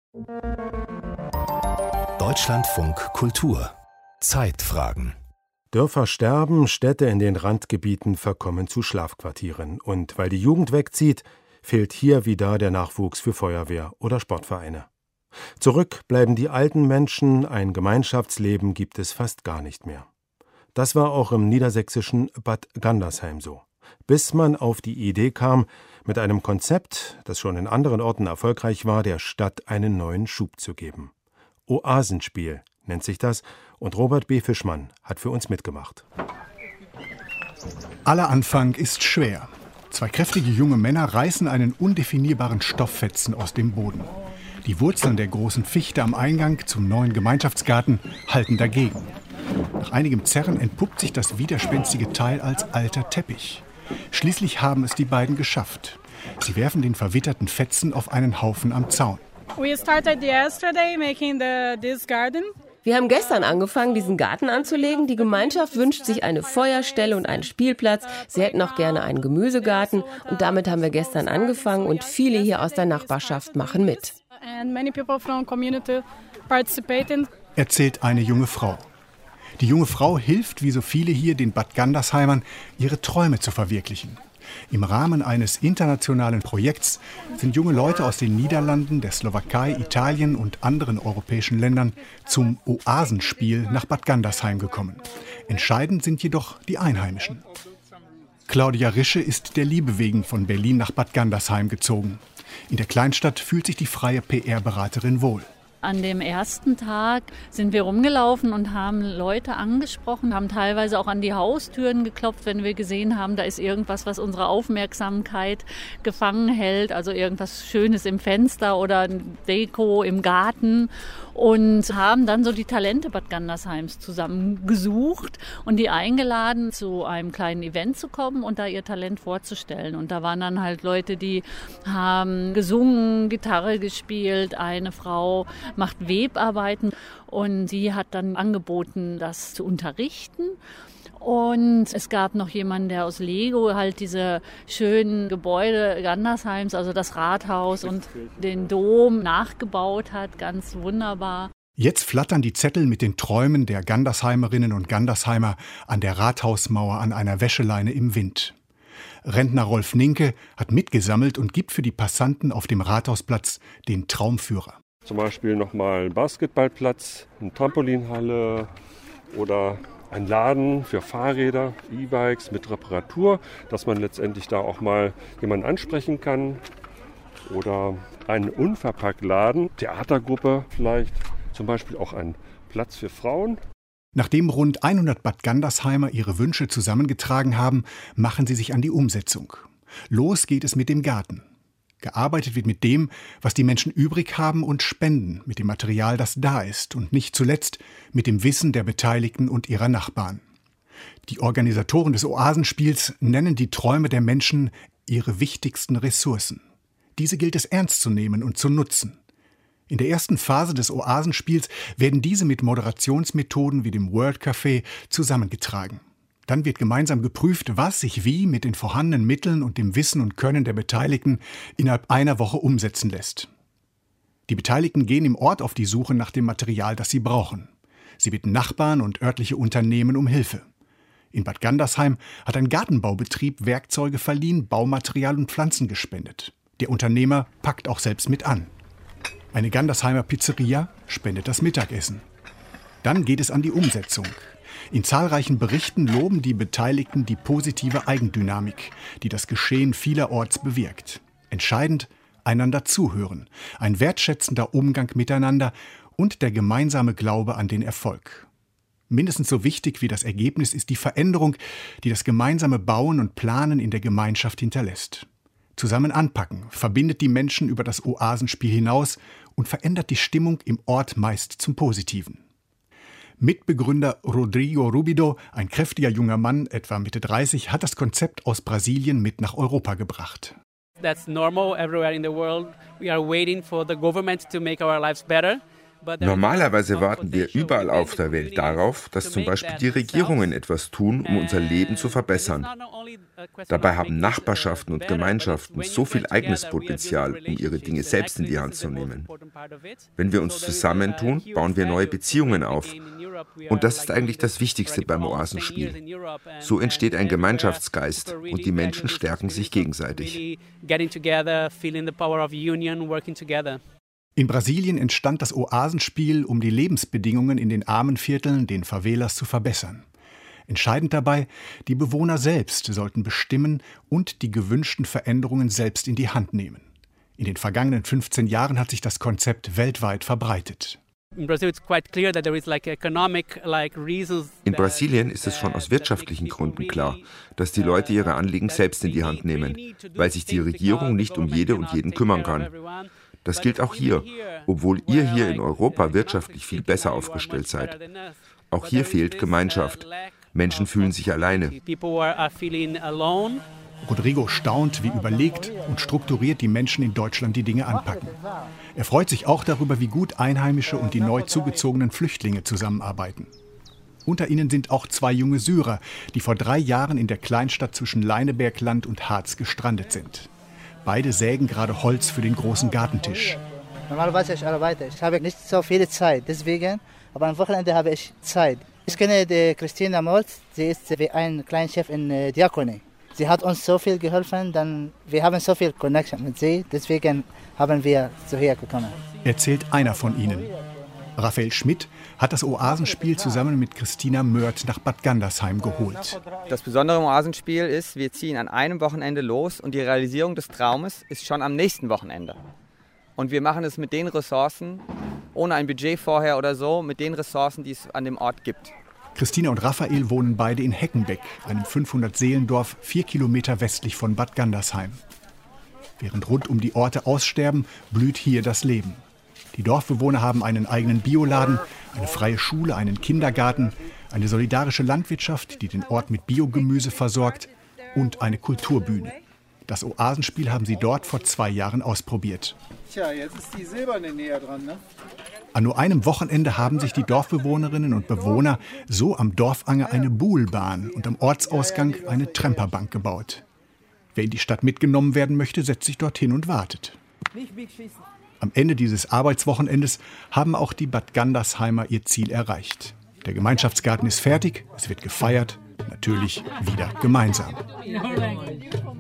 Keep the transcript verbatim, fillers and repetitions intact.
Deutschlandfunk Kultur Zeitfragen. Dörfer sterben, Städte in den Randgebieten verkommen zu Schlafquartieren. Und weil die Jugend wegzieht, fehlt hier wie da der Nachwuchs für Feuerwehr oder Sportvereine. Zurück bleiben die alten Menschen, ein Gemeinschaftsleben gibt es fast gar nicht mehr. Das war auch im niedersächsischen Bad Gandersheim so. Bis man auf die Idee kam, mit einem Konzept, das schon in anderen Orten erfolgreich war, der Stadt einen neuen Schub zu geben. Oasenspiel nennt sich das, und Robert B. Fischmann hat für uns mitgemacht. Aller Anfang ist schwer. Zwei kräftige junge Männer reißen einen undefinierbaren Stofffetzen aus dem Boden. Die Wurzeln der großen Fichte am Eingang zum neuen Gemeinschaftsgarten halten dagegen. Nach einigem Zerren entpuppt sich das widerspenstige Teil als alter Teppich. Schließlich haben es die beiden geschafft. Sie werfen den verwitterten Fetzen auf einen Haufen am Zaun. We started yesterday making the, this garden. Wir haben gestern angefangen, diesen Garten anzulegen. Die Gemeinschaft wünscht sich eine Feuerstelle und einen Spielplatz. Sie hätten auch gerne einen Gemüsegarten. Und damit haben wir gestern angefangen und viele hier aus der Nachbarschaft machen mit. And many people from community participating. Erzählt eine junge Frau. Die junge Frau hilft, wie so viele hier, den Bad Gandersheimern, ihre Träume zu verwirklichen. Im Rahmen eines internationalen Projekts sind junge Leute aus den Niederlanden, der Slowakei, Italien und anderen europäischen Ländern zum Oasenspiel nach Bad Gandersheim gekommen. Entscheidend sind jedoch die Einheimischen. Claudia Rische ist der Liebe wegen von Berlin nach Bad Gandersheim gezogen. In der Kleinstadt fühlt sich die freie P R-Beraterin wohl. An dem ersten Tag sind wir rumgelaufen und haben Leute angesprochen, haben teilweise auch an die Haustüren geklopft, wenn wir gesehen haben, da ist irgendwas, was unsere Aufmerksamkeit gefangen hält, also irgendwas Schönes im Fenster oder Deko im Garten, und haben dann so die Talente Bad Gandersheims zusammengesucht und die eingeladen, zu einem kleinen Event zu kommen und da ihr Talent vorzustellen. Und da waren dann halt Leute, die haben gesungen, Gitarre gespielt, eine Frau macht Webarbeiten und sie hat dann angeboten, das zu unterrichten. Und es gab noch jemanden, der aus Lego halt diese schönen Gebäude Gandersheims, also das Rathaus und den Dom nachgebaut hat, ganz wunderbar. Jetzt flattern die Zettel mit den Träumen der Gandersheimerinnen und Gandersheimer an der Rathausmauer an einer Wäscheleine im Wind. Rentner Rolf Ninke hat mitgesammelt und gibt für die Passanten auf dem Rathausplatz den Traumführer. Zum Beispiel nochmal einen Basketballplatz, eine Trampolinhalle oder ein Laden für Fahrräder, E-Bikes mit Reparatur, dass man letztendlich da auch mal jemanden ansprechen kann. Oder einen Unverpacktladen, Theatergruppe vielleicht, zum Beispiel auch ein Platz für Frauen. Nachdem rund hundert Bad Gandersheimer ihre Wünsche zusammengetragen haben, machen sie sich an die Umsetzung. Los geht es mit dem Garten. Gearbeitet wird mit dem, was die Menschen übrig haben, und spenden mit dem Material, das da ist, und nicht zuletzt mit dem Wissen der Beteiligten und ihrer Nachbarn. Die Organisatoren des Oasenspiels nennen die Träume der Menschen ihre wichtigsten Ressourcen. Diese gilt es ernst zu nehmen und zu nutzen. In der ersten Phase des Oasenspiels werden diese mit Moderationsmethoden wie dem World Café zusammengetragen. Dann wird gemeinsam geprüft, was sich wie mit den vorhandenen Mitteln und dem Wissen und Können der Beteiligten innerhalb einer Woche umsetzen lässt. Die Beteiligten gehen im Ort auf die Suche nach dem Material, das sie brauchen. Sie bitten Nachbarn und örtliche Unternehmen um Hilfe. In Bad Gandersheim hat ein Gartenbaubetrieb Werkzeuge verliehen, Baumaterial und Pflanzen gespendet. Der Unternehmer packt auch selbst mit an. Eine Gandersheimer Pizzeria spendet das Mittagessen. Dann geht es an die Umsetzung. In zahlreichen Berichten loben die Beteiligten die positive Eigendynamik, die das Geschehen vielerorts bewirkt. Entscheidend: einander zuhören, ein wertschätzender Umgang miteinander und der gemeinsame Glaube an den Erfolg. Mindestens so wichtig wie das Ergebnis ist die Veränderung, die das gemeinsame Bauen und Planen in der Gemeinschaft hinterlässt. Zusammen anpacken verbindet die Menschen über das Oasenspiel hinaus und verändert die Stimmung im Ort meist zum Positiven. Mitbegründer Rodrigo Rubido, ein kräftiger junger Mann, etwa Mitte dreißig, hat das Konzept aus Brasilien mit nach Europa gebracht. That's normal everywhere in the world. We are waiting for the government to make our lives better. Normalerweise warten wir überall auf der Welt darauf, dass zum Beispiel die Regierungen etwas tun, um unser Leben zu verbessern. Dabei haben Nachbarschaften und Gemeinschaften so viel eigenes Potenzial, um ihre Dinge selbst in die Hand zu nehmen. Wenn wir uns zusammentun, bauen wir neue Beziehungen auf. Und das ist eigentlich das Wichtigste beim Oasenspiel. So entsteht ein Gemeinschaftsgeist und die Menschen stärken sich gegenseitig. In Brasilien entstand das Oasenspiel, um die Lebensbedingungen in den armen Vierteln, den Favelas, zu verbessern. Entscheidend dabei, die Bewohner selbst sollten bestimmen und die gewünschten Veränderungen selbst in die Hand nehmen. In den vergangenen fünfzehn Jahren hat sich das Konzept weltweit verbreitet. In Brasilien ist es schon aus wirtschaftlichen Gründen klar, dass die Leute ihre Anliegen selbst in die Hand nehmen, weil sich die Regierung nicht um jede und jeden kümmern kann. Das gilt auch hier, obwohl ihr hier in Europa wirtschaftlich viel besser aufgestellt seid. Auch hier fehlt Gemeinschaft. Menschen fühlen sich alleine. Rodrigo staunt, wie überlegt und strukturiert die Menschen in Deutschland die Dinge anpacken. Er freut sich auch darüber, wie gut Einheimische und die neu zugezogenen Flüchtlinge zusammenarbeiten. Unter ihnen sind auch zwei junge Syrer, die vor drei Jahren in der Kleinstadt zwischen Leinebergland und Harz gestrandet sind. Beide sägen gerade Holz für den großen Gartentisch. Normalerweise ich arbeite, ich habe nicht so viel Zeit, deswegen, aber am Wochenende habe ich Zeit. Ich kenne die Christina Molz, sie ist wie ein Kleinchef in äh, Diakonie. Sie hat uns so viel geholfen, dann wir haben so viel Connection mit sie, deswegen haben wir so hergekommen. Erzählt einer von ihnen. Raphael Schmidt hat das Oasenspiel zusammen mit Christina Mörth nach Bad Gandersheim geholt. Das Besondere im Oasenspiel ist, wir ziehen an einem Wochenende los und die Realisierung des Traumes ist schon am nächsten Wochenende. Und wir machen es mit den Ressourcen, ohne ein Budget vorher oder so, mit den Ressourcen, die es an dem Ort gibt. Christina und Raphael wohnen beide in Heckenbeck, einem fünfhundert-Seelendorf, vier Kilometer westlich von Bad Gandersheim. Während rund um die Orte aussterben, blüht hier das Leben. Die Dorfbewohner haben einen eigenen Bioladen, eine freie Schule, einen Kindergarten, eine solidarische Landwirtschaft, die den Ort mit Biogemüse versorgt, und eine Kulturbühne. Das Oasenspiel haben sie dort vor zwei Jahren ausprobiert. Tja, jetzt ist die Silberne näher dran, ne? An nur einem Wochenende haben sich die Dorfbewohnerinnen und Bewohner so am Dorfanger eine Buhlbahn und am Ortsausgang eine Tremperbank gebaut. Wer in die Stadt mitgenommen werden möchte, setzt sich dorthin und wartet. Am Ende dieses Arbeitswochenendes haben auch die Bad Gandersheimer ihr Ziel erreicht. Der Gemeinschaftsgarten ist fertig, es wird gefeiert, natürlich wieder gemeinsam.